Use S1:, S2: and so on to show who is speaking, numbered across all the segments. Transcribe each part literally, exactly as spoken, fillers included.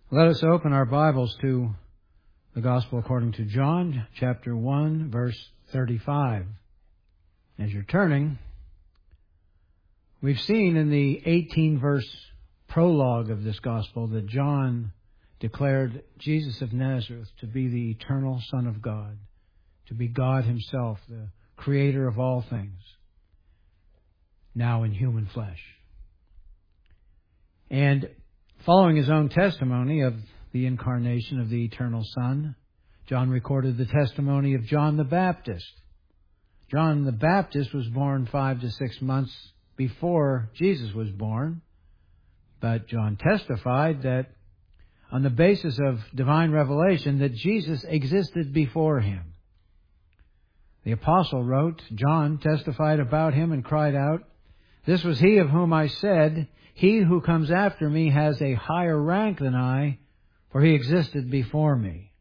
S1: Let us open our Bibles to the Gospel according to John, chapter one, verse thirty-five. As you're turning, we've seen in the eighteen-verse prologue of this Gospel that John declared Jesus of Nazareth to be the eternal Son of God, to be God Himself, the Creator of all things, now in human flesh. And following his own testimony of the incarnation of the eternal Son, John recorded the testimony of John the Baptist. John the Baptist was born five to six months before Jesus was born, but John testified that on the basis of divine revelation that Jesus existed before him. The apostle wrote, John testified about him and cried out, "This was he of whom I said, 'He who comes after me has a higher rank than I, for he existed before me.'"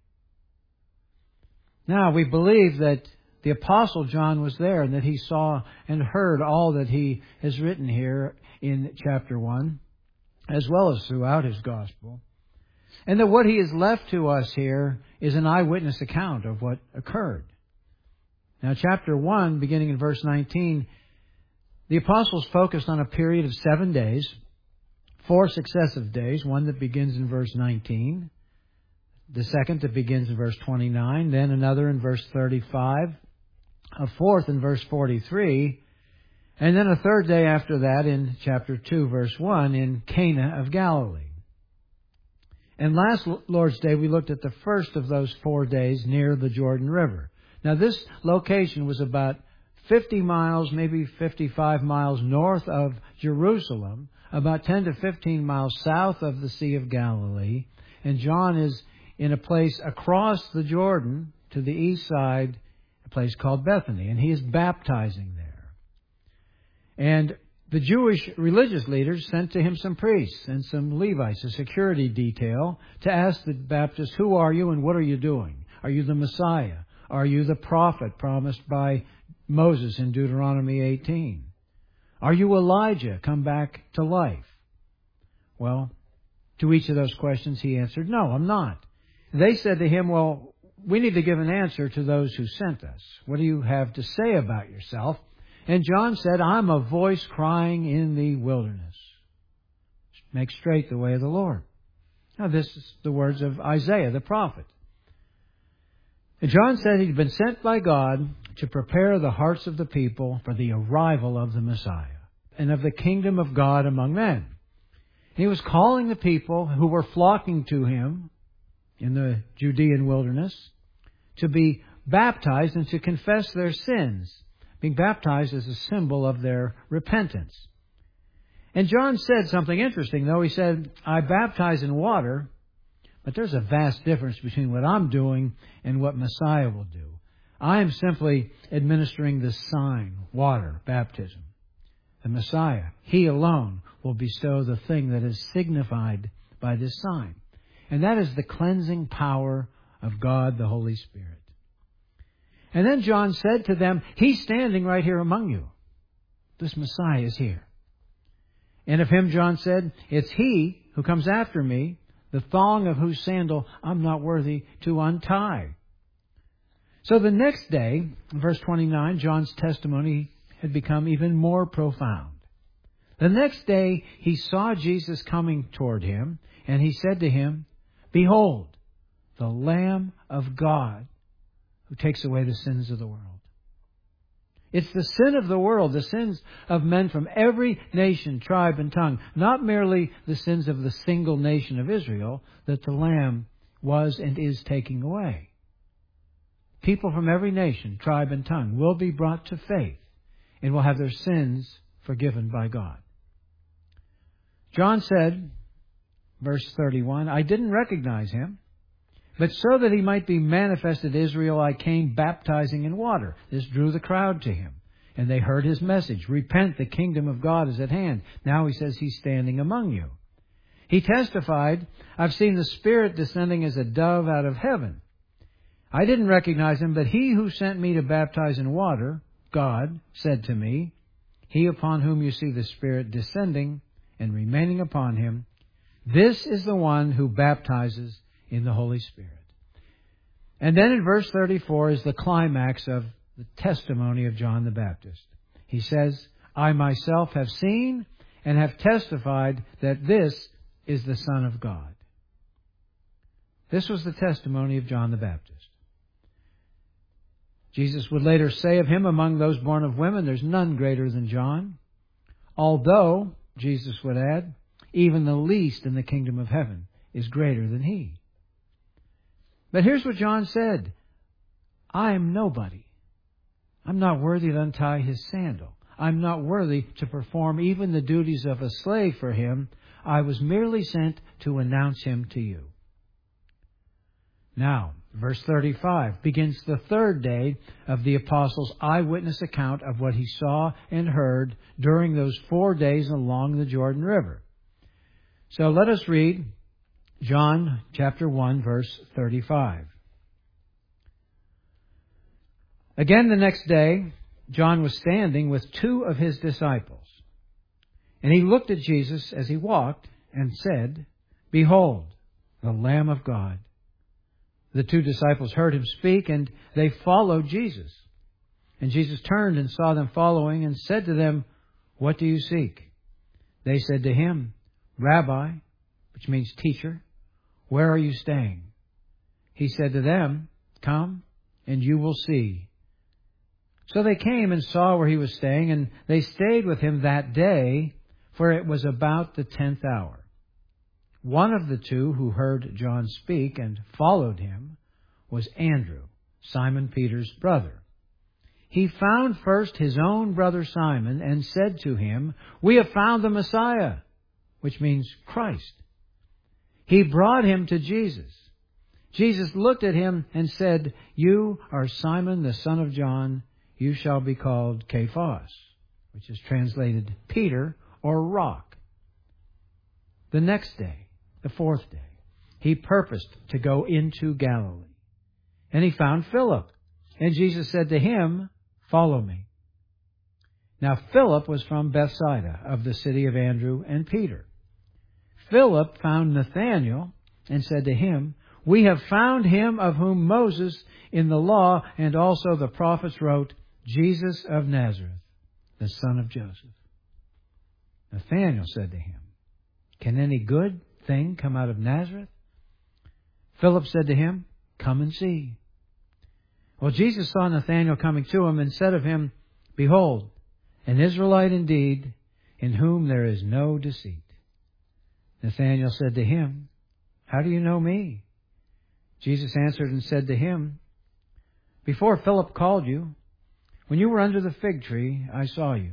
S1: Now, we believe that the Apostle John was there and that he saw and heard all that he has written here in chapter one, as well as throughout his Gospel. And that what he has left to us here is an eyewitness account of what occurred. Now, chapter one, beginning in verse nineteen, the apostles focused on a period of seven days, four successive days, one that begins in verse nineteen, the second that begins in verse twenty-nine, then another in verse thirty-five, a fourth in verse forty-three, and then a third day after that in chapter two, verse one, in Cana of Galilee. And last Lord's Day, we looked at the first of those four days near the Jordan River. Now, this location was about fifty miles, maybe fifty-five miles north of Jerusalem, about ten to fifteen miles south of the Sea of Galilee. And John is in a place across the Jordan to the east side, a place called Bethany. And he is baptizing there. And the Jewish religious leaders sent to him some priests and some Levites, a security detail, to ask the Baptist, "Who are you and what are you doing? Are you the Messiah? Are you the prophet promised by Moses in Deuteronomy eighteen? Are you Elijah come back to life?" Well, to each of those questions he answered, "No, I'm not." They said to him, "Well, we need to give an answer to those who sent us. What do you have to say about yourself?" And John said, "I'm a voice crying in the wilderness. Make straight the way of the Lord." Now, this is the words of Isaiah the prophet. And John said he'd been sent by God to prepare the hearts of the people for the arrival of the Messiah and of the kingdom of God among men. He was calling the people who were flocking to him in the Judean wilderness to be baptized and to confess their sins. Being baptized is a symbol of their repentance. And John said something interesting, though. He said, "I baptize in water, but there's a vast difference between what I'm doing and what Messiah will do. I am simply administering the sign, water, baptism. The Messiah, He alone, will bestow the thing that is signified by this sign. And that is the cleansing power of God, the Holy Spirit." And then John said to them, "He's standing right here among you. This Messiah is here." And of Him, John said, "It's He who comes after me, the thong of whose sandal I'm not worthy to untie." So the next day, verse twenty-nine, John's testimony had become even more profound. The next day, he saw Jesus coming toward him, and he said to him, "Behold, the Lamb of God who takes away the sins of the world." It's the sin of the world, the sins of men from every nation, tribe, and tongue, not merely the sins of the single nation of Israel, that the Lamb was and is taking away. People from every nation, tribe, and tongue will be brought to faith and will have their sins forgiven by God. John said, verse thirty-one, "I didn't recognize him, but so that he might be manifested to Israel, I came baptizing in water." This drew the crowd to him, and they heard his message. "Repent, the kingdom of God is at hand." Now he says he's standing among you. He testified, "I've seen the Spirit descending as a dove out of heaven. I didn't recognize him, but he who sent me to baptize in water, God, said to me, 'He upon whom you see the Spirit descending and remaining upon him, This is the one who baptizes in the Holy Spirit. And then in verse thirty-four is the climax of the testimony of John the Baptist. He says, I myself have seen and have testified that this is the Son of God. This was the testimony of John the Baptist. Jesus would later say of him, among those born of women, there's none greater than John. Although, Jesus would add, even the least in the kingdom of heaven is greater than he. But here's what John said. I am nobody. I'm not worthy to untie his sandal. I'm not worthy to perform even the duties of a slave for him. I was merely sent to announce him to you. Now, verse thirty-five begins the third day of the apostles' eyewitness account of what he saw and heard during those four days along the Jordan River. So let us read John chapter one, verse thirty-five. Again the next day, John was standing with two of his disciples. And he looked at Jesus as he walked and said, Behold, the Lamb of God. The two disciples heard him speak, and they followed Jesus. And Jesus turned and saw them following and said to them, What do you seek? They said to him, Rabbi, which means teacher, where are you staying? He said to them, Come, and you will see. So they came and saw where he was staying, and they stayed with him that day, for it was about the tenth hour. One of the two who heard John speak and followed him was Andrew, Simon Peter's brother. He found first his own brother Simon and said to him, We have found the Messiah, which means Christ. He brought him to Jesus. Jesus looked at him and said, You are Simon the son of John. You shall be called Cephas, which is translated Peter or rock. The next day, the fourth day, he purposed to go into Galilee. And he found Philip. And Jesus said to him, Follow me. Now Philip was from Bethsaida, of the city of Andrew and Peter. Philip found Nathanael and said to him, We have found him of whom Moses in the law and also the prophets wrote, Jesus of Nazareth, the son of Joseph. Nathanael said to him, Can any good thing come out of Nazareth? Philip said to him, Come and see. Well, Jesus saw Nathanael coming to him and said of him, Behold, an Israelite indeed, in whom there is no deceit. Nathanael said to him, How do you know me? Jesus answered and said to him, Before Philip called you, when you were under the fig tree, I saw you.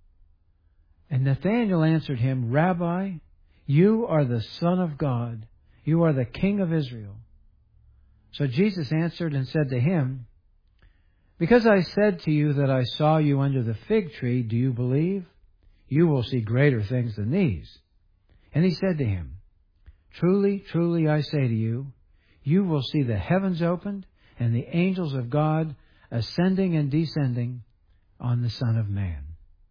S1: And Nathanael answered him, Rabbi, you are the Son of God. You are the King of Israel. So Jesus answered and said to him, Because I said to you that I saw you under the fig tree, do you believe? You will see greater things than these. And he said to him, Truly, truly, I say to you, you will see the heavens opened and the angels of God ascending and descending on the Son of Man.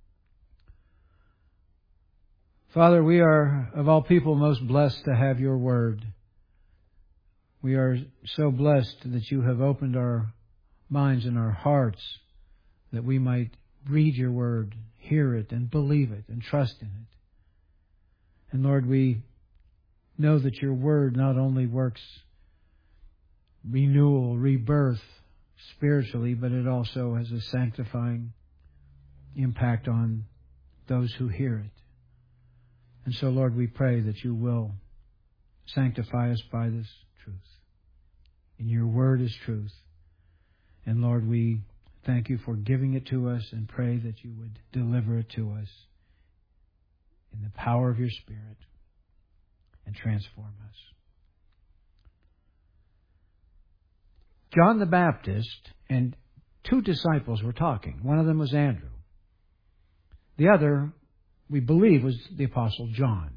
S1: Father, we are, of all people, most blessed to have your word. We are so blessed that you have opened our minds and our hearts that we might read your word, hear it, and believe it, and trust in it. And Lord, we know that your word not only works renewal, rebirth spiritually, but it also has a sanctifying impact on those who hear it. And so, Lord, we pray that you will sanctify us by this truth. And your word is truth. And Lord, we thank you for giving it to us and pray that you would deliver it to us in the power of your Spirit and transform us. John the Baptist and two disciples were talking. One of them was Andrew. The other, we believe, was the Apostle John.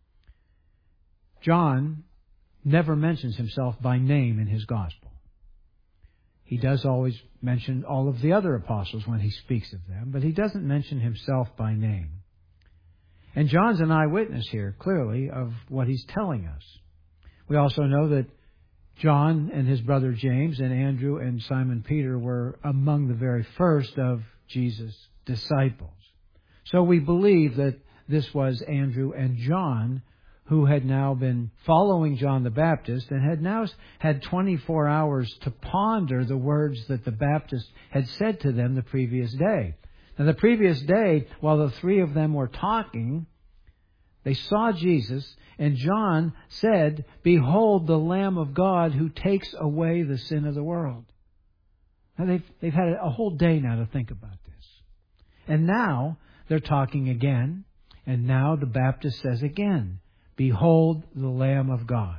S1: John never mentions himself by name in his gospel. He does always mention all of the other apostles when he speaks of them, but he doesn't mention himself by name. And John's an eyewitness here, clearly, of what he's telling us. We also know that John and his brother James and Andrew and Simon Peter were among the very first of Jesus' disciples. So we believe that this was Andrew and John who had now been following John the Baptist and had now had twenty-four hours to ponder the words that the Baptist had said to them the previous day. Now, the previous day, while the three of them were talking, they saw Jesus, and John said, "Behold the Lamb of God who takes away the sin of the world." Now, they've, they've had a whole day now to think about this. And now they're talking again, and now the Baptist says again, "Behold the Lamb of God."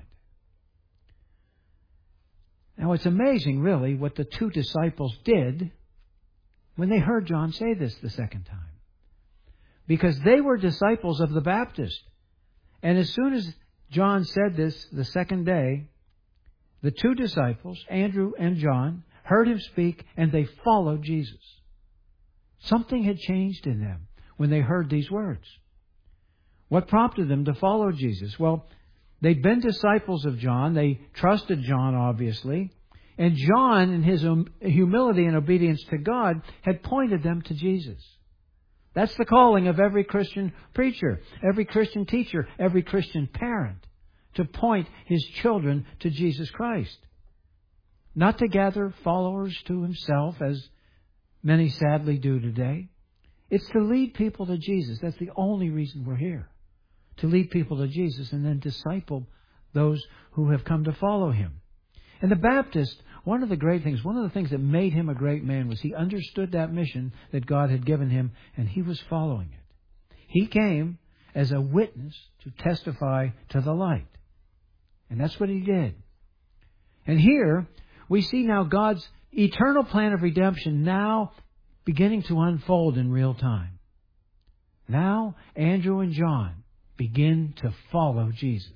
S1: Now, it's amazing, really, what the two disciples did when they heard John say this the second time. Because they were disciples of the Baptist. And as soon as John said this the second day, the two disciples, Andrew and John, heard him speak and they followed Jesus. Something had changed in them when they heard these words. What prompted them to follow Jesus? Well, they'd been disciples of John. They trusted John, obviously. And John, in his humility and obedience to God, had pointed them to Jesus. That's the calling of every Christian preacher, every Christian teacher, every Christian parent, to point his children to Jesus Christ. Not to gather followers to himself, as many sadly do today. It's to lead people to Jesus. That's the only reason we're here. To lead people to Jesus and then disciple those who have come to follow him. And the Baptist, one of the great things, one of the things that made him a great man was he understood that mission that God had given him, and he was following it. He came as a witness to testify to the light. And that's what he did. And here we see now God's eternal plan of redemption now beginning to unfold in real time. Now Andrew and John begin to follow Jesus.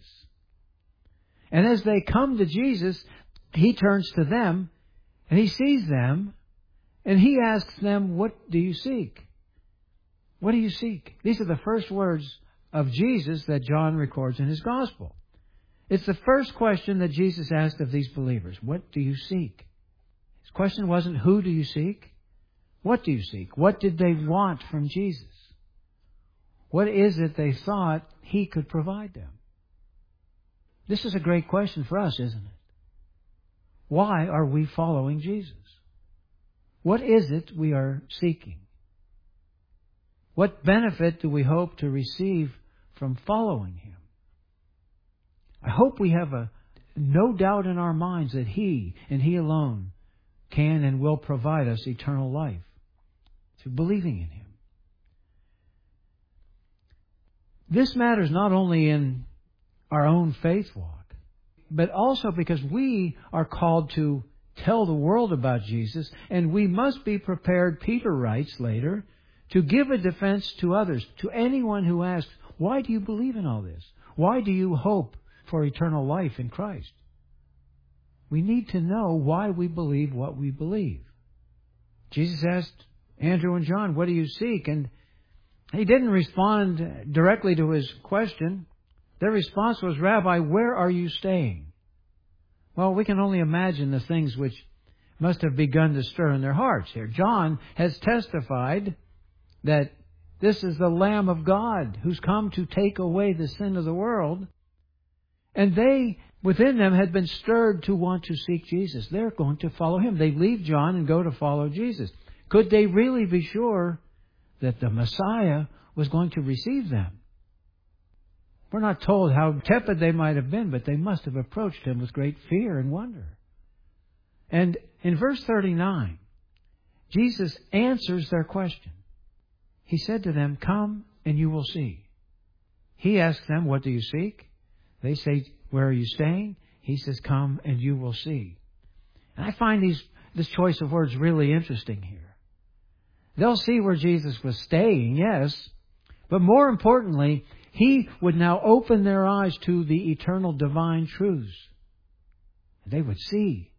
S1: And as they come to Jesus, he turns to them and he sees them and he asks them, "What do you seek?" What do you seek? These are the first words of Jesus that John records in his gospel. It's the first question that Jesus asked of these believers. What do you seek? His question wasn't, who do you seek? What do you seek? What did they want from Jesus? What is it they thought he could provide them? This is a great question for us, isn't it? Why are we following Jesus? What is it we are seeking? What benefit do we hope to receive from following him? I hope we have a no doubt in our minds that he and he alone can and will provide us eternal life through believing in him. This matters not only in our own faith walk, but also because we are called to tell the world about Jesus, and we must be prepared, Peter writes later, to give a defense to others, to anyone who asks, "Why do you believe in all this? Why do you hope for eternal life in Christ?" We need to know why we believe what we believe. Jesus asked Andrew and John, "What do you seek?" And he didn't respond directly to his question. Their response was, "Rabbi, where are you staying?" Well, we can only imagine the things which must have begun to stir in their hearts here. John has testified that this is the Lamb of God who's come to take away the sin of the world. And they, within them, had been stirred to want to seek Jesus. They're going to follow him. They leave John and go to follow Jesus. Could they really be sure that the Messiah was going to receive them? We're not told how tepid they might have been, but they must have approached him with great fear and wonder. And in verse thirty-nine, Jesus answers their question. He said to them, "Come and you will see." He asks them, "What do you seek?" They say, "Where are you staying?" He says, "Come and you will see." And I find these this choice of words really interesting here. They'll see where Jesus was staying, yes, but more importantly, he would now open their eyes to the eternal divine truths. They would see.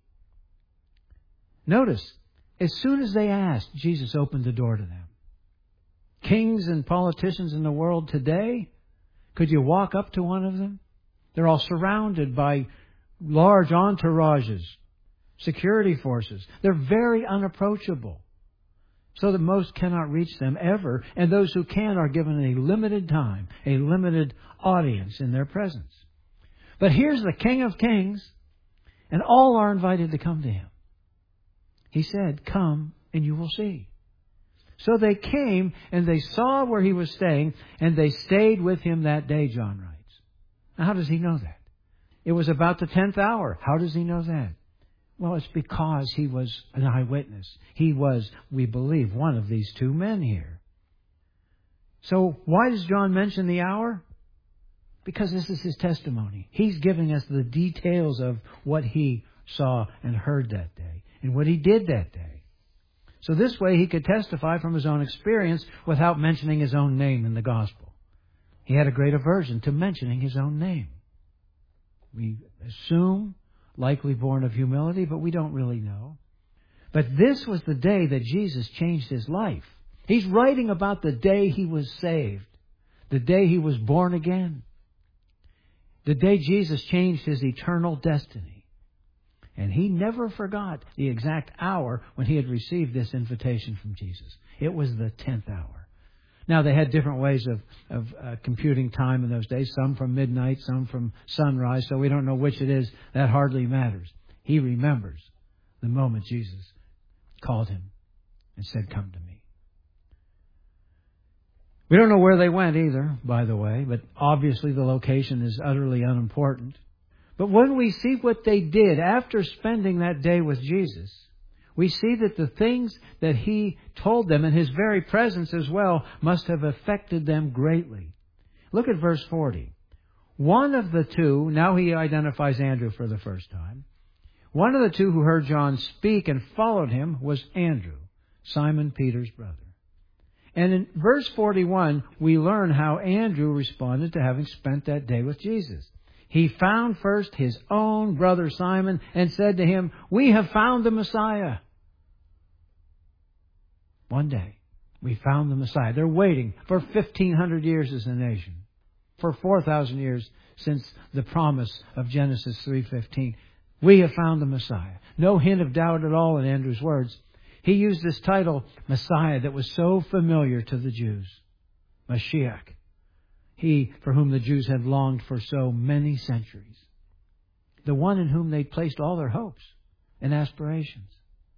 S1: Notice, as soon as they asked, Jesus opened the door to them. kings and politicians in the world today, could you walk up to one of them? They're all surrounded by large entourages, security forces. They're very unapproachable, so that most cannot reach them ever, and those who can are given a limited time, a limited audience in their presence. But here's the King of Kings, and all are invited to come to Him. He said, "Come and you will see." So they came and they saw where He was staying, and they stayed with Him that day, John writes. Now, how does he know that? It was about the tenth hour. How does he know that? Well, it's because he was an eyewitness. He was, we believe, one of these two men here. So why does John mention the hour? Because this is his testimony. He's giving us the details of what he saw and heard that day and what he did that day. So this way he could testify from his own experience without mentioning his own name in the gospel. He had a great aversion to mentioning his own name. We assume, likely born of humility, but we don't really know. But this was the day that Jesus changed his life. He's writing about the day he was saved, the day he was born again, the day Jesus changed his eternal destiny. And he never forgot the exact hour when he had received this invitation from Jesus. It was the tenth hour. Now, they had different ways of, of uh, computing time in those days, some from midnight, some from sunrise, so we don't know which it is. That hardly matters. He remembers the moment Jesus called him and said, "Come to me." We don't know where they went either, by the way, but obviously the location is utterly unimportant. But when we see what they did after spending that day with Jesus, we see that the things that He told them, and His very presence as well, must have affected them greatly. Look at verse forty. One of the two, now he identifies Andrew for the first time. One of the two who heard John speak and followed him was Andrew, Simon Peter's brother. And in verse forty-one, we learn how Andrew responded to having spent that day with Jesus. He found first his own brother Simon and said to him, "We have found the Messiah." One day, we found the Messiah. They're waiting for fifteen hundred years as a nation. For four thousand years since the promise of Genesis three fifteen. We have found the Messiah. No hint of doubt at all in Andrew's words. He used this title, Messiah, that was so familiar to the Jews. Mashiach. He for whom the Jews had longed for so many centuries. The one in whom they placed all their hopes and aspirations.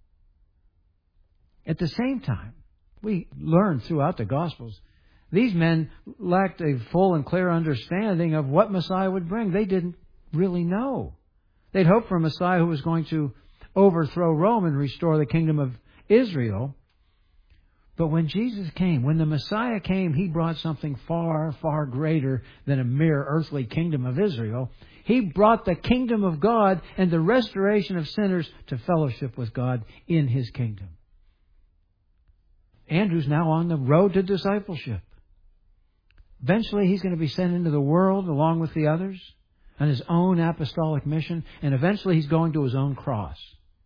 S1: At the same time, we learn throughout the Gospels, these men lacked a full and clear understanding of what Messiah would bring. They didn't really know. They'd hoped for a Messiah who was going to overthrow Rome and restore the kingdom of Israel. But when Jesus came, when the Messiah came, He brought something far, far greater than a mere earthly kingdom of Israel. He brought the kingdom of God and the restoration of sinners to fellowship with God in His kingdom. Andrew's now on the road to discipleship. Eventually, he's going to be sent into the world along with the others on his own apostolic mission. And eventually, he's going to his own cross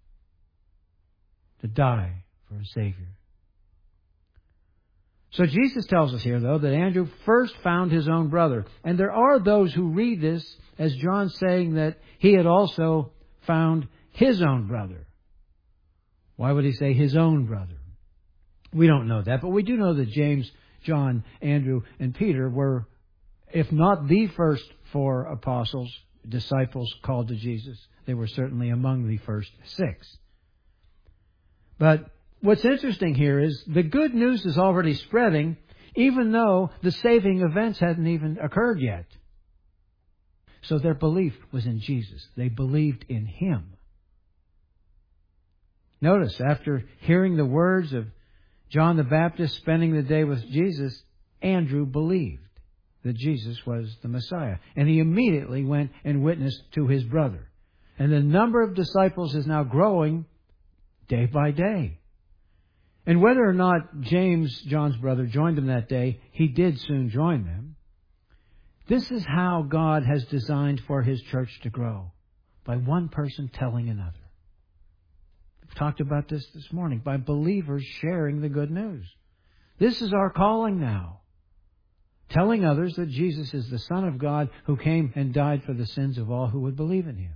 S1: to die for a Savior. So Jesus tells us here, though, that Andrew first found his own brother. And there are those who read this as John saying that he had also found his own brother. Why would he say his own brother? We don't know that, but we do know that James, John, Andrew, and Peter were, if not the first four apostles, disciples called to Jesus, they were certainly among the first six. But what's interesting here is the good news is already spreading, even though the saving events hadn't even occurred yet. So their belief was in Jesus. They believed in Him. Notice, after hearing the words of John the Baptist spending the day with Jesus, Andrew believed that Jesus was the Messiah. And he immediately went and witnessed to his brother. And the number of disciples is now growing day by day. And whether or not James, John's brother, joined him that day, he did soon join them. This is how God has designed for His church to grow, by one person telling another. We've talked about this this morning, by believers sharing the good news. This is our calling now. Telling others that Jesus is the Son of God who came and died for the sins of all who would believe in Him.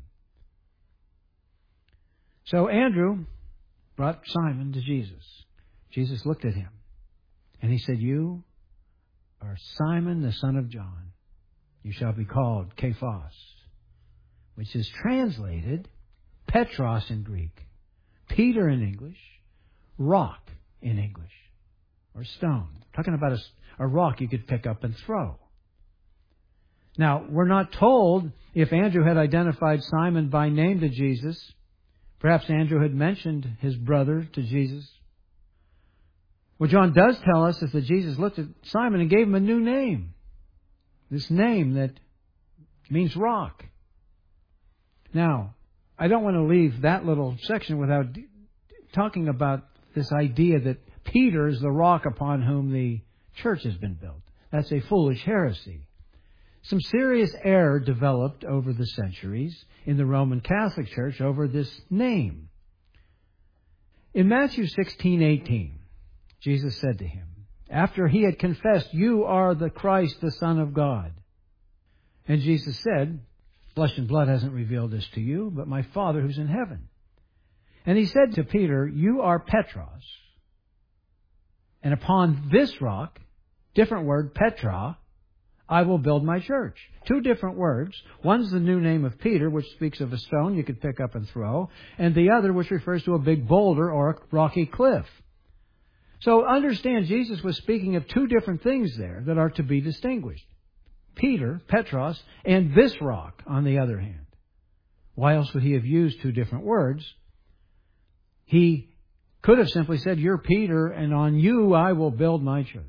S1: So Andrew brought Simon to Jesus. Jesus looked at him and He said, "You are Simon the son of John. You shall be called Cephas," which is translated Petros in Greek, Peter in English, rock in English, or stone. Talking about a, a rock you could pick up and throw. Now, we're not told if Andrew had identified Simon by name to Jesus. Perhaps Andrew had mentioned his brother to Jesus. What John does tell us is that Jesus looked at Simon and gave him a new name. This name that means rock. Now, I don't want to leave that little section without talking about this idea that Peter is the rock upon whom the church has been built. That's a foolish heresy. Some serious error developed over the centuries in the Roman Catholic Church over this name. In Matthew sixteen eighteen, Jesus said to him, after He had confessed, "You are the Christ, the Son of God." And Jesus said, "Flesh and blood hasn't revealed this to you, but my Father who's in heaven." And He said to Peter, "You are Petros. And upon this rock," different word, Petra, "I will build my church." Two different words. One's the new name of Peter, which speaks of a stone you could pick up and throw, and the other, which refers to a big boulder or a rocky cliff. So understand, Jesus was speaking of two different things there that are to be distinguished. Peter, Petros, and this rock, on the other hand. Why else would He have used two different words? He could have simply said, "You're Peter, and on you I will build my church."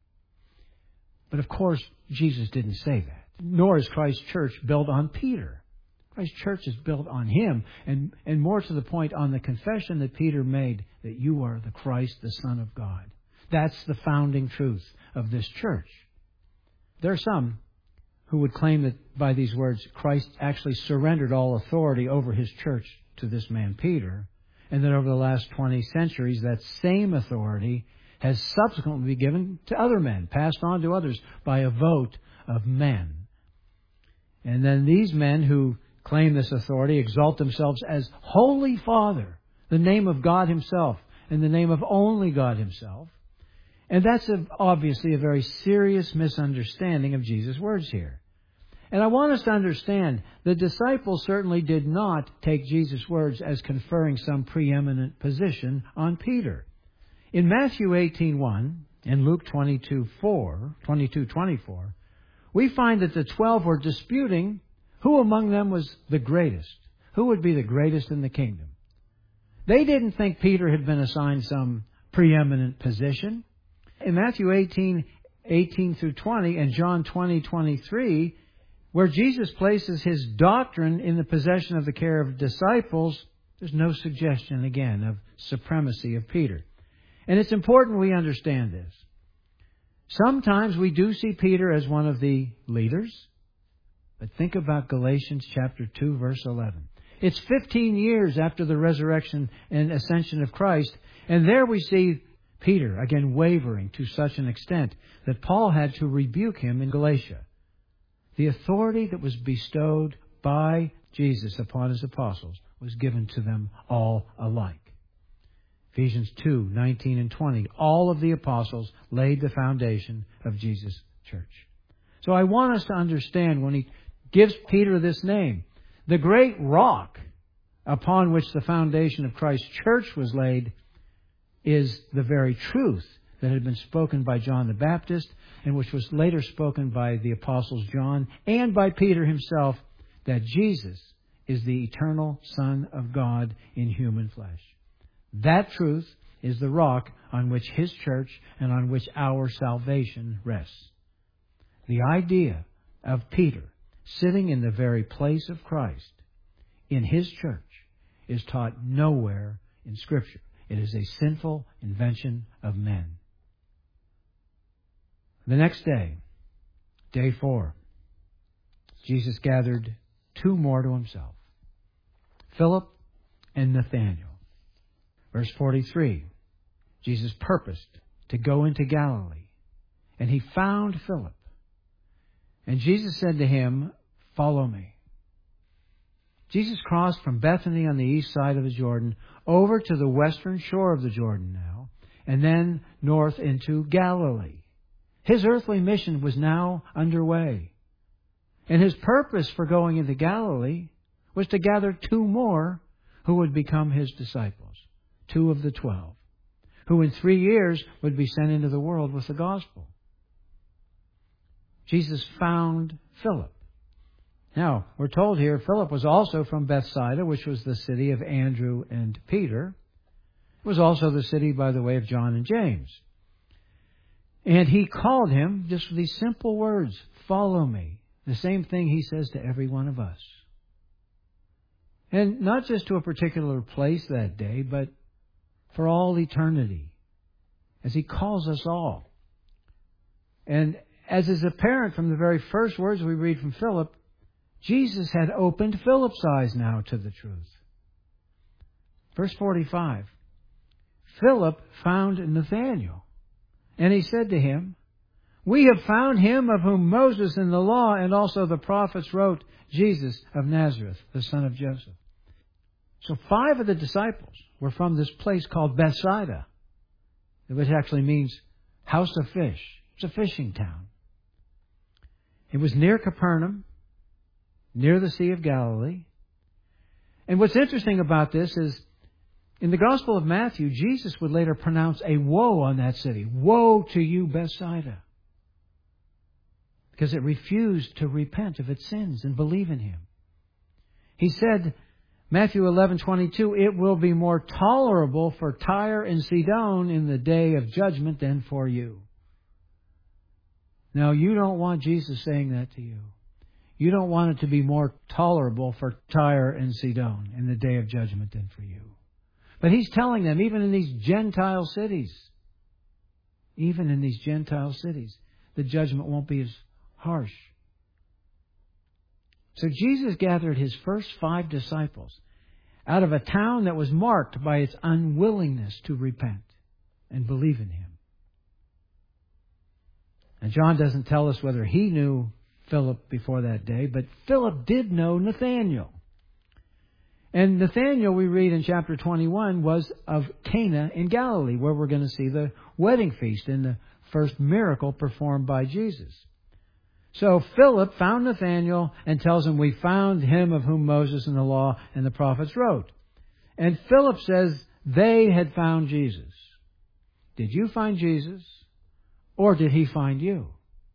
S1: But of course, Jesus didn't say that. Nor is Christ's church built on Peter. Christ's church is built on Him, and, and more to the point, on the confession that Peter made that you are the Christ, the Son of God. That's the founding truth of this church. There are some who would claim that by these words, Christ actually surrendered all authority over His church to this man Peter, and that over the last twenty centuries, that same authority has subsequently been given to other men, passed on to others by a vote of men. And then these men who claim this authority exalt themselves as Holy Father, the name of God Himself, and the name of only God Himself. And that's a, obviously a very serious misunderstanding of Jesus' words here. And I want us to understand the disciples certainly did not take Jesus' words as conferring some preeminent position on Peter. In Matthew eighteen one and Luke twenty-two four, twenty-two twenty-four, we find that the twelve were disputing who among them was the greatest, who would be the greatest in the kingdom. They didn't think Peter had been assigned some preeminent position. In Matthew eighteen, eighteen through twenty and John twenty, twenty-three, where Jesus places His doctrine in the possession of the care of disciples, there's no suggestion, again, of supremacy of Peter. And it's important we understand this. Sometimes we do see Peter as one of the leaders. But think about Galatians chapter two, verse eleven. It's fifteen years after the resurrection and ascension of Christ. And there we see Peter, again, wavering to such an extent that Paul had to rebuke him in Galatia. The authority that was bestowed by Jesus upon His apostles was given to them all alike. Ephesians two, nineteen and twenty. All of the apostles laid the foundation of Jesus' church. So I want us to understand when He gives Peter this name, the great rock upon which the foundation of Christ's church was laid is the very truth that had been spoken by John the Baptist and which was later spoken by the apostles John and by Peter himself, that Jesus is the eternal Son of God in human flesh. That truth is the rock on which His church and on which our salvation rests. The idea of Peter sitting in the very place of Christ in His church is taught nowhere in Scripture. It is a sinful invention of men. The next day, day four, Jesus gathered two more to Himself, Philip and Nathanael. Verse forty-three, Jesus purposed to go into Galilee. And he found Philip. And Jesus said to him, "Follow me." Jesus crossed from Bethany on the east side of the Jordan over to the western shore of the Jordan now, and then north into Galilee. His earthly mission was now underway. And his purpose for going into Galilee was to gather two more who would become his disciples, two of the twelve, who in three years would be sent into the world with the gospel. Jesus found Philip. Now, we're told here Philip was also from Bethsaida, which was the city of Andrew and Peter. It was also the city, by the way, of John and James. And he called him just with these simple words, "Follow me." The same thing he says to every one of us. And not just to a particular place that day, but for all eternity, as he calls us all. And as is apparent from the very first words we read from Philip, Jesus had opened Philip's eyes now to the truth. Verse forty-five, Philip found Nathanael, and he said to him, "We have found him of whom Moses in the law and also the prophets wrote, Jesus of Nazareth, the son of Joseph." So five of the disciples were from this place called Bethsaida, which actually means house of fish. It's a fishing town. It was near Capernaum, near the Sea of Galilee. And what's interesting about this is, in the Gospel of Matthew, Jesus would later pronounce a woe on that city. "Woe to you, Bethsaida," because it refused to repent of its sins and believe in Him. He said, Matthew eleven twenty-two, "It will be more tolerable for Tyre and Sidon in the day of judgment than for you." Now, you don't want Jesus saying that to you. You don't want it to be more tolerable for Tyre and Sidon in the day of judgment than for you. But He's telling them, even in these Gentile cities, even in these Gentile cities, the judgment won't be as harsh. So Jesus gathered His first five disciples out of a town that was marked by its unwillingness to repent and believe in Him. And John doesn't tell us whether he knew Philip before that day, but Philip did know Nathanael. And Nathanael, we read in chapter twenty-one, was of Cana in Galilee, where we're going to see the wedding feast and the first miracle performed by Jesus. So Philip found Nathanael and tells him, "We found him of whom Moses in the law and the prophets wrote." And Philip says they had found Jesus. Did you find Jesus? Or did He find you?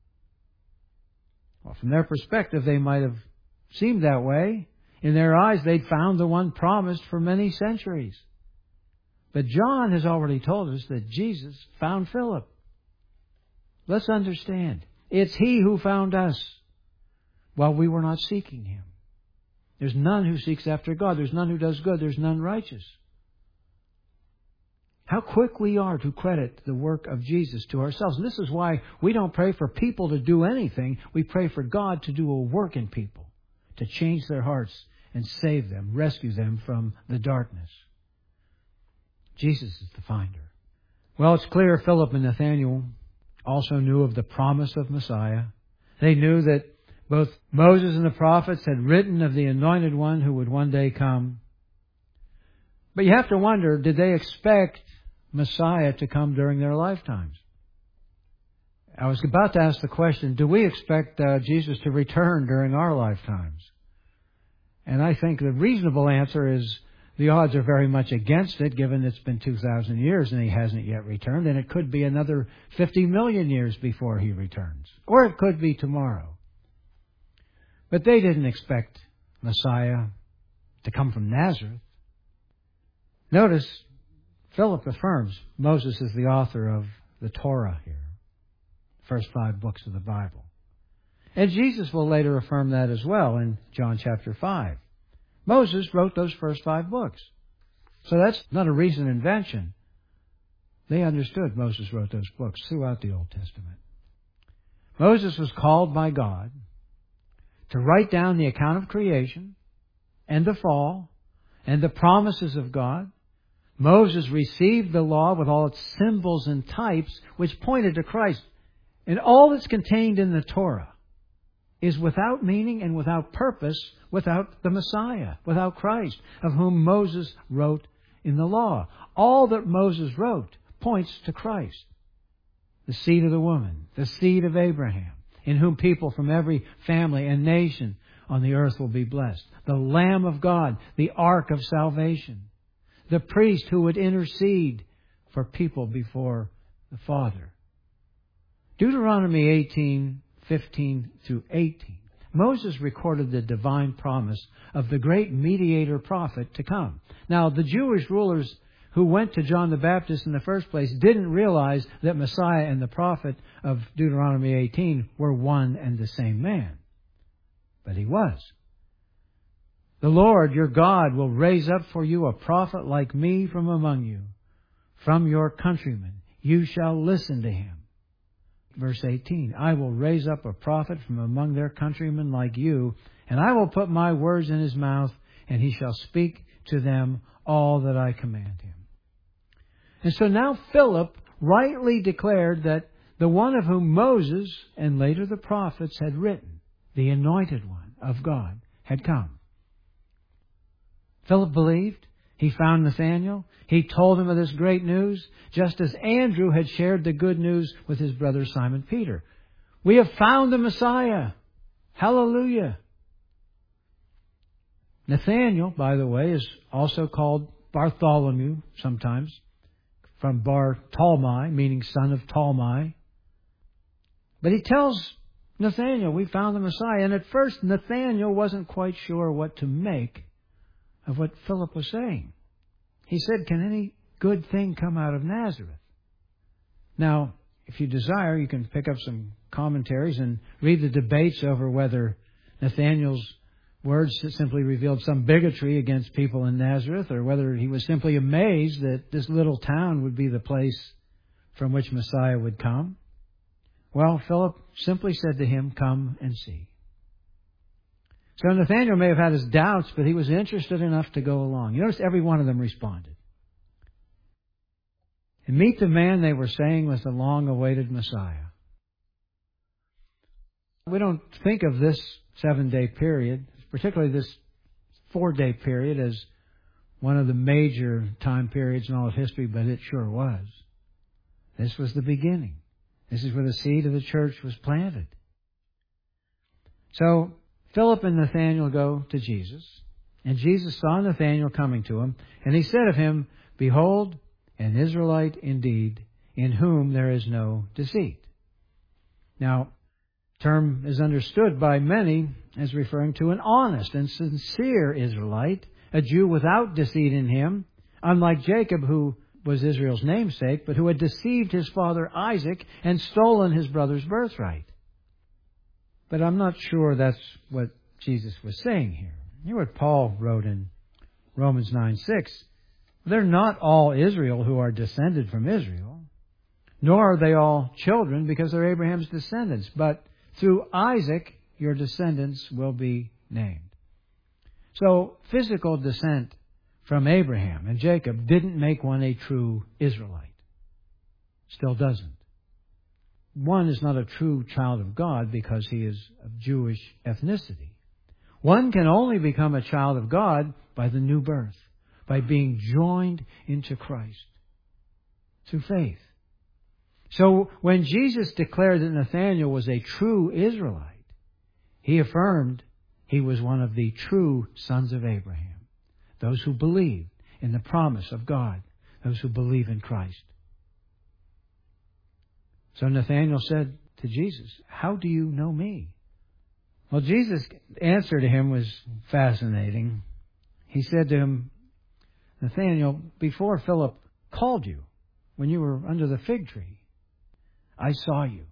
S1: Well, from their perspective, they might have seemed that way. In their eyes, they'd found the one promised for many centuries. But John has already told us that Jesus found Philip. Let's understand. It's He who found us while we were not seeking Him. There's none who seeks after God. There's none who does good. There's none righteous. How quick we are to credit the work of Jesus to ourselves. And this is why we don't pray for people to do anything. We pray for God to do a work in people, to change their hearts and save them, rescue them from the darkness. Jesus is the finder. Well, it's clear Philip and Nathanael also knew of the promise of Messiah. They knew that both Moses and the prophets had written of the Anointed One who would one day come. But you have to wonder, did they expect Messiah to come during their lifetimes? I was about to ask the question, do we expect uh, Jesus to return during our lifetimes? And I think the reasonable answer is the odds are very much against it, given it's been two thousand years and He hasn't yet returned, and it could be another fifty million years before He returns. Or it could be tomorrow. But they didn't expect Messiah to come from Nazareth. Notice, Philip affirms Moses is the author of the Torah here, first five books of the Bible. And Jesus will later affirm that as well in John chapter five. Moses wrote those first five books. So that's not a recent invention. They understood Moses wrote those books throughout the Old Testament. Moses was called by God to write down the account of creation and the fall and the promises of God, Moses received the law with all its symbols and types which pointed to Christ. And all that's contained in the Torah is without meaning and without purpose, without the Messiah, without Christ, of whom Moses wrote in the law. All that Moses wrote points to Christ, the seed of the woman, the seed of Abraham, in whom people from every family and nation on the earth will be blessed. The Lamb of God, the ark of salvation, the priest who would intercede for people before the Father. Deuteronomy eighteen, fifteen through eighteen. Moses recorded the divine promise of the great mediator prophet to come. Now, the Jewish rulers who went to John the Baptist in the first place didn't realize that Messiah and the prophet of Deuteronomy eighteen were one and the same man. But he was. The Lord your God will raise up for you a prophet like me from among you, from your countrymen. You shall listen to him. Verse eighteen, I will raise up a prophet from among their countrymen like you, and I will put my words in his mouth, and he shall speak to them all that I command him. And so now Philip rightly declared that the one of whom Moses and later the prophets had written, the anointed one of God, had come. Philip believed. He found Nathanael. He told him of this great news, just as Andrew had shared the good news with his brother Simon Peter. We have found the Messiah. Hallelujah. Nathanael, by the way, is also called Bartholomew sometimes, from Bar Talmai, meaning son of Talmai. But he tells Nathanael, we found the Messiah. And at first, Nathanael wasn't quite sure what to make of what Philip was saying. He said, can any good thing come out of Nazareth? Now, if you desire, you can pick up some commentaries and read the debates over whether Nathanael's words simply revealed some bigotry against people in Nazareth, or whether he was simply amazed that this little town would be the place from which Messiah would come. Well, Philip simply said to him, come and see. So Nathanael may have had his doubts, but he was interested enough to go along. You notice every one of them responded. And meet the man they were saying was the long-awaited Messiah. We don't think of this seven-day period, particularly this four-day period, as one of the major time periods in all of history, but it sure was. This was the beginning. This is where the seed of the church was planted. So Philip and Nathanael go to Jesus, and Jesus saw Nathanael coming to him, and he said of him, behold, an Israelite indeed, in whom there is no deceit. Now, the term is understood by many as referring to an honest and sincere Israelite, a Jew without deceit in him, unlike Jacob, who was Israel's namesake, but who had deceived his father Isaac and stolen his brother's birthright. But I'm not sure that's what Jesus was saying here. Hear what Paul wrote in Romans nine six. They're not all Israel who are descended from Israel, nor are they all children because they're Abraham's descendants, but through Isaac your descendants will be named. So physical descent from Abraham and Jacob didn't make one a true Israelite. Still doesn't. One is not a true child of God because he is of Jewish ethnicity. One can only become a child of God by the new birth, by being joined into Christ through faith. So when Jesus declared that Nathanael was a true Israelite, he affirmed he was one of the true sons of Abraham, those who believe in the promise of God, those who believe in Christ. So Nathanael said to Jesus, how do you know me? Well, Jesus' answer to him was fascinating. He said to him, Nathanael, before Philip called you, when you were under the fig tree, I saw you.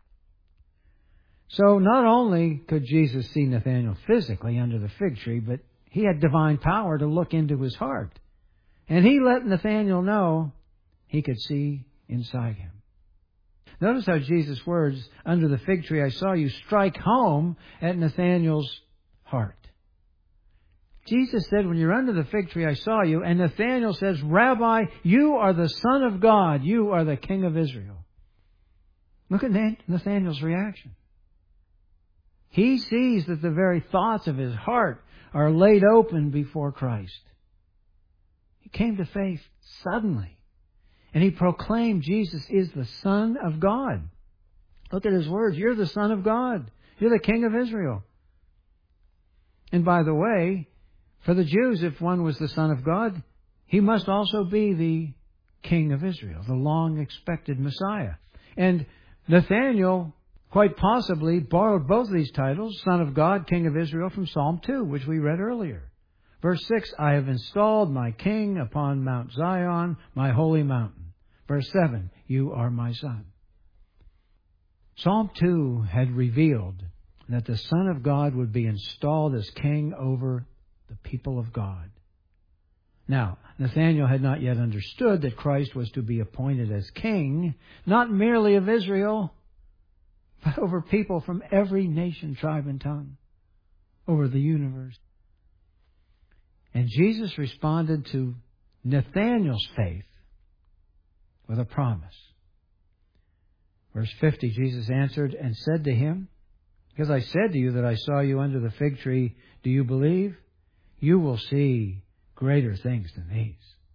S1: So not only could Jesus see Nathanael physically under the fig tree, but he had divine power to look into his heart. And he let Nathanael know he could see inside him. Notice how Jesus' words, under the fig tree I saw you, strike home at Nathanael's heart. Jesus said, when you're under the fig tree, I saw you. And Nathanael says, Rabbi, you are the Son of God. You are the King of Israel. Look at Nathanael's reaction. He sees that the very thoughts of his heart are laid open before Christ. He came to faith suddenly. And he proclaimed Jesus is the Son of God. Look at his words. You're the Son of God. You're the King of Israel. And by the way, for the Jews, if one was the Son of God, he must also be the King of Israel, the long-expected Messiah. And Nathanael quite possibly borrowed both of these titles, Son of God, King of Israel, from Psalm two, which we read earlier. Verse six, I have installed my King upon Mount Zion, my holy mountain. Verse seven, you are my Son. Psalm two had revealed that the Son of God would be installed as King over the people of God. Now, Nathanael had not yet understood that Christ was to be appointed as King, not merely of Israel, but over people from every nation, tribe, and tongue, over the universe. And Jesus responded to Nathanael's faith with a promise. Verse fifty, Jesus answered and said to him, because I said to you that I saw you under the fig tree, do you believe? You will see greater things than these.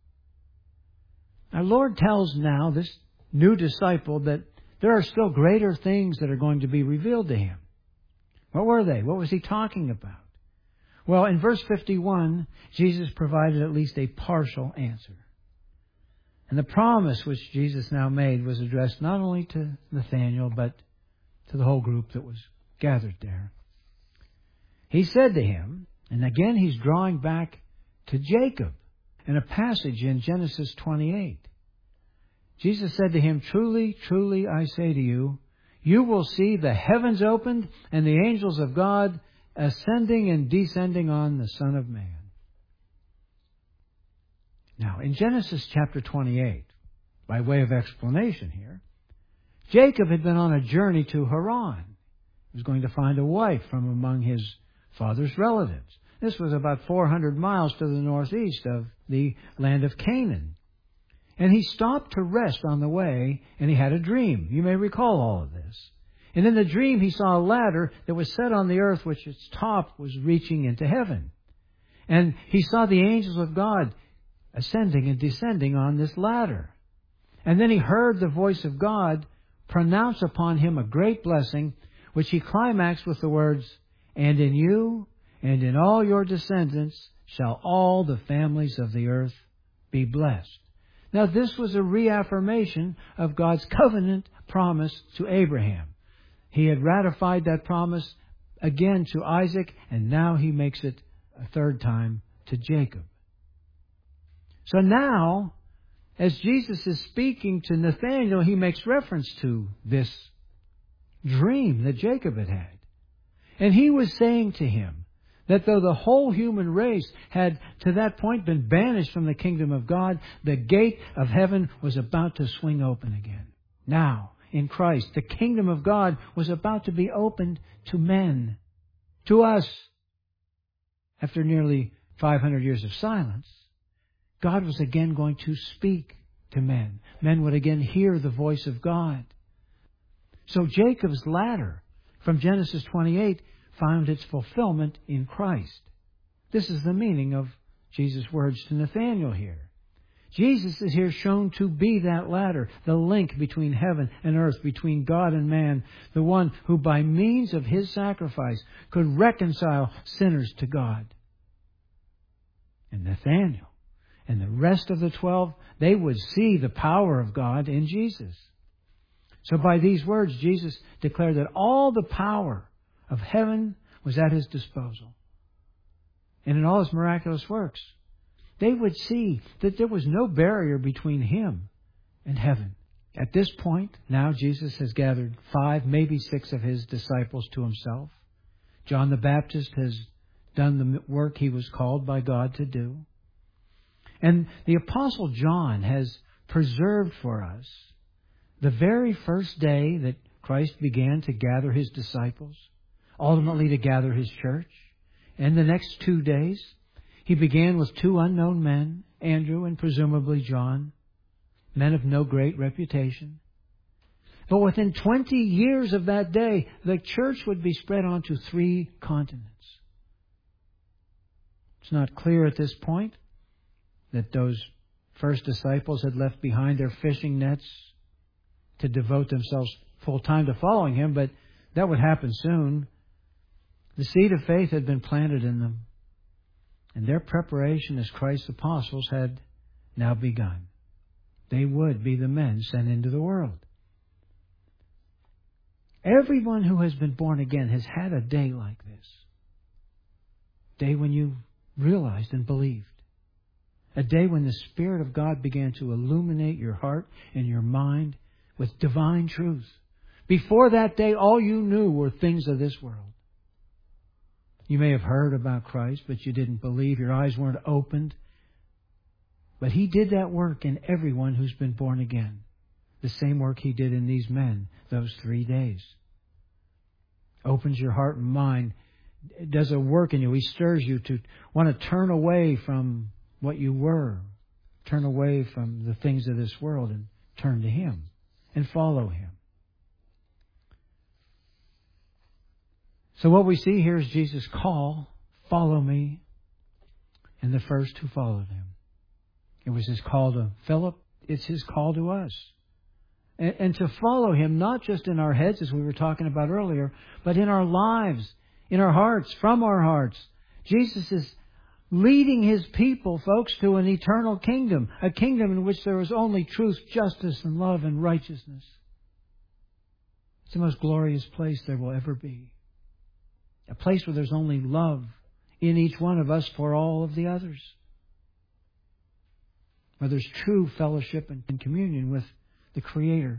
S1: Our Lord tells now this new disciple that there are still greater things that are going to be revealed to him. What were they? What was he talking about? Well, in verse fifty-one, Jesus provided at least a partial answer. And the promise which Jesus now made was addressed not only to Nathanael, but to the whole group that was gathered there. He said to him, and again he's drawing back to Jacob in a passage in Genesis twenty-eight. Jesus said to him, truly, truly, I say to you, you will see the heavens opened and the angels of God ascending and descending on the Son of Man. Now, in Genesis chapter twenty-eight, by way of explanation here, Jacob had been on a journey to Haran. He was going to find a wife from among his father's relatives. This was about four hundred miles to the northeast of the land of Canaan. And he stopped to rest on the way, and he had a dream. You may recall all of this. And in the dream, he saw a ladder that was set on the earth, which its top was reaching into heaven. And he saw the angels of God ascending and descending on this ladder. And then he heard the voice of God pronounce upon him a great blessing, which he climaxed with the words, and in you and in all your descendants shall all the families of the earth be blessed. Now, this was a reaffirmation of God's covenant promise to Abraham. He had ratified that promise again to Isaac, and now he makes it a third time to Jacob. So now, as Jesus is speaking to Nathanael, he makes reference to this dream that Jacob had had. And he was saying to him that though the whole human race had to that point been banished from the kingdom of God, the gate of heaven was about to swing open again. Now, in Christ, the kingdom of God was about to be opened to men, to us. After nearly five hundred years of silence, God was again going to speak to men. Men would again hear the voice of God. So Jacob's ladder from Genesis twenty-eight found its fulfillment in Christ. This is the meaning of Jesus' words to Nathanael here. Jesus is here shown to be that ladder, the link between heaven and earth, between God and man, the one who by means of his sacrifice could reconcile sinners to God. And Nathanael and the rest of the twelve, they would see the power of God in Jesus. So by these words, Jesus declared that all the power of heaven was at his disposal. And in all his miraculous works, they would see that there was no barrier between him and heaven. At this point, now Jesus has gathered five, maybe six of his disciples to himself. John the Baptist has done the work he was called by God to do. And the Apostle John has preserved for us the very first day that Christ began to gather his disciples, ultimately to gather his church, and the next two days. He began with two unknown men, Andrew and presumably John, men of no great reputation. But within twenty years of that day, the church would be spread onto three continents. It's not clear at this point that those first disciples had left behind their fishing nets to devote themselves full time to following Him, but that would happen soon. The seed of faith had been planted in them, and their preparation as Christ's apostles had now begun. They would be the men sent into the world. Everyone who has been born again has had a day like this. A day when you realized and believed. A day when the Spirit of God began to illuminate your heart and your mind with divine truth. Before that day, all you knew were things of this world. You may have heard about Christ, but you didn't believe. Your eyes weren't opened. But He did that work in everyone who's been born again. The same work He did in these men those three days. Opens your heart and mind. Does a work in you. He stirs you to want to turn away from what you were. Turn away from the things of this world and turn to Him and follow Him. So what we see here is Jesus' call, follow me, and the first who followed Him. It was His call to Philip. It's His call to us. And, and to follow Him, not just in our heads, as we were talking about earlier, but in our lives, in our hearts, from our hearts. Jesus is leading His people, folks, to an eternal kingdom, a kingdom in which there is only truth, justice, and love and righteousness. It's the most glorious place there will ever be. A place where there's only love in each one of us for all of the others. Where there's true fellowship and communion with the Creator.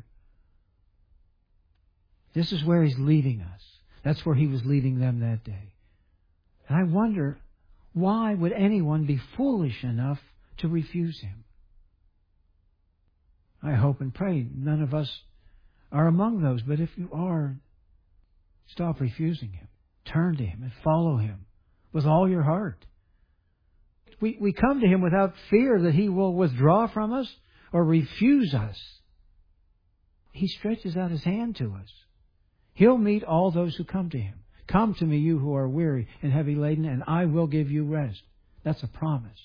S1: This is where He's leading us. That's where He was leading them that day. And I wonder, why would anyone be foolish enough to refuse Him? I hope and pray none of us are among those. But if you are, stop refusing Him. Turn to Him and follow Him with all your heart. We, we come to Him without fear that He will withdraw from us or refuse us. He stretches out His hand to us. He'll meet all those who come to Him. Come to me, you who are weary and heavy laden, and I will give you rest. That's a promise.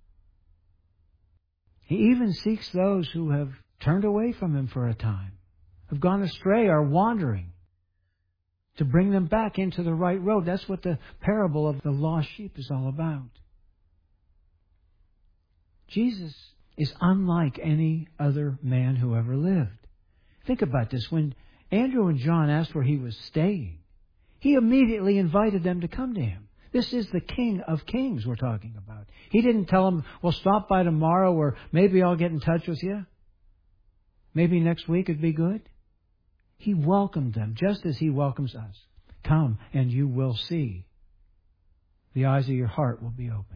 S1: He even seeks those who have turned away from Him for a time, have gone astray, are wandering, to bring them back into the right road. That's what the parable of the lost sheep is all about. Jesus is unlike any other man who ever lived. Think about this. When Andrew and John asked where He was staying, He immediately invited them to come to Him. This is the King of Kings we're talking about. He didn't tell them, well, stop by tomorrow, or maybe I'll get in touch with you. Maybe next week it'd be good. He welcomed them just as He welcomes us. Come and you will see. The eyes of your heart will be opened.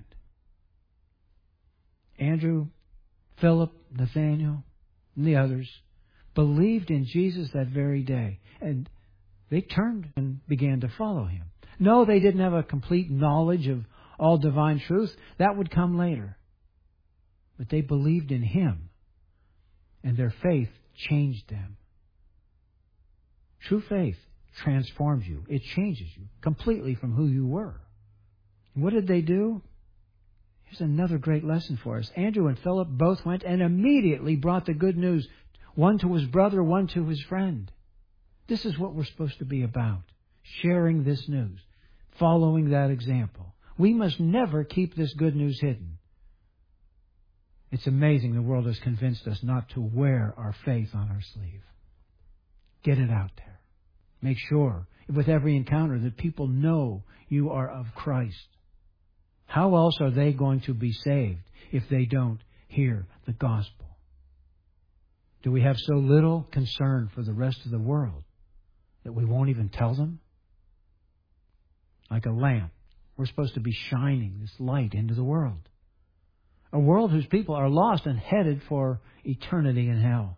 S1: Andrew, Philip, Nathanael, and the others believed in Jesus that very day. And they turned and began to follow Him. No, they didn't have a complete knowledge of all divine truth. That would come later. But they believed in Him. And their faith changed them. True faith transforms you. It changes you completely from who you were. And what did they do? Here's another great lesson for us. Andrew and Philip both went and immediately brought the good news. One to his brother, one to his friend. This is what we're supposed to be about. Sharing this news. Following that example. We must never keep this good news hidden. It's amazing the world has convinced us not to wear our faith on our sleeve. Get it out there. Make sure with every encounter that people know you are of Christ. How else are they going to be saved if they don't hear the gospel? Do we have so little concern for the rest of the world that we won't even tell them? Like a lamp, we're supposed to be shining this light into the world. A world whose people are lost and headed for eternity in hell.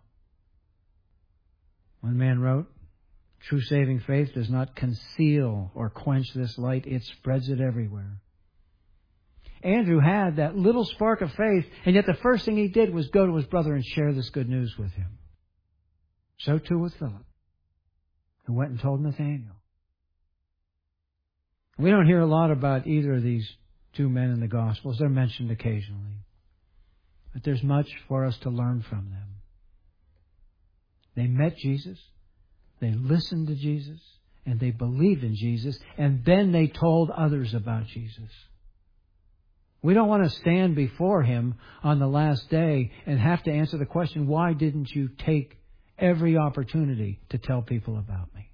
S1: One man wrote, true saving faith does not conceal or quench this light. It spreads it everywhere. Andrew had that little spark of faith, and yet the first thing he did was go to his brother and share this good news with him. So too with Philip, who went and told Nathanael. We don't hear a lot about either of these two men in the Gospels. They're mentioned occasionally. But there's much for us to learn from them. They met Jesus, they listened to Jesus, and they believed in Jesus, and then they told others about Jesus. We don't want to stand before Him on the last day and have to answer the question, why didn't you take every opportunity to tell people about me?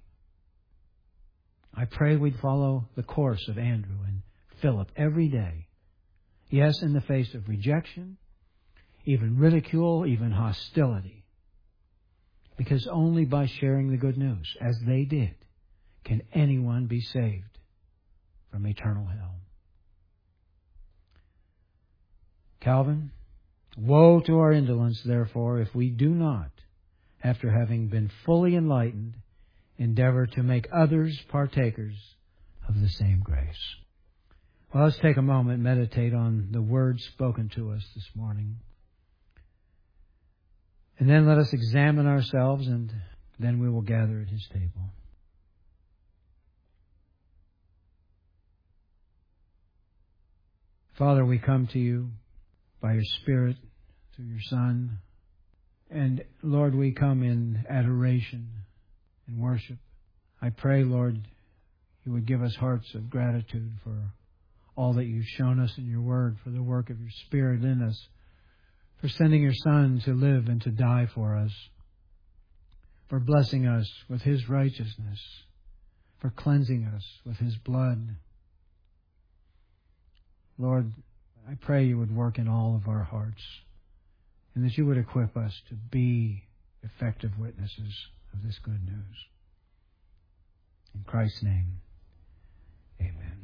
S1: I pray we'd follow the course of Andrew and Philip every day. Yes, in the face of rejection, even ridicule, even hostility. Because only by sharing the good news, as they did, can anyone be saved from eternal hell. Calvin, woe to our indolence, therefore, if we do not, after having been fully enlightened, endeavor to make others partakers of the same grace. Well, let's take a moment and meditate on the words spoken to us this morning. And then let us examine ourselves, and then we will gather at His table. Father, we come to You by Your Spirit, through Your Son. And Lord, we come in adoration and worship. I pray, Lord, You would give us hearts of gratitude for all that You've shown us in Your Word, for the work of Your Spirit in us, for sending Your Son to live and to die for us, for blessing us with His righteousness, for cleansing us with His blood. Lord, I pray You would work in all of our hearts, and that You would equip us to be effective witnesses of this good news. In Christ's name, amen.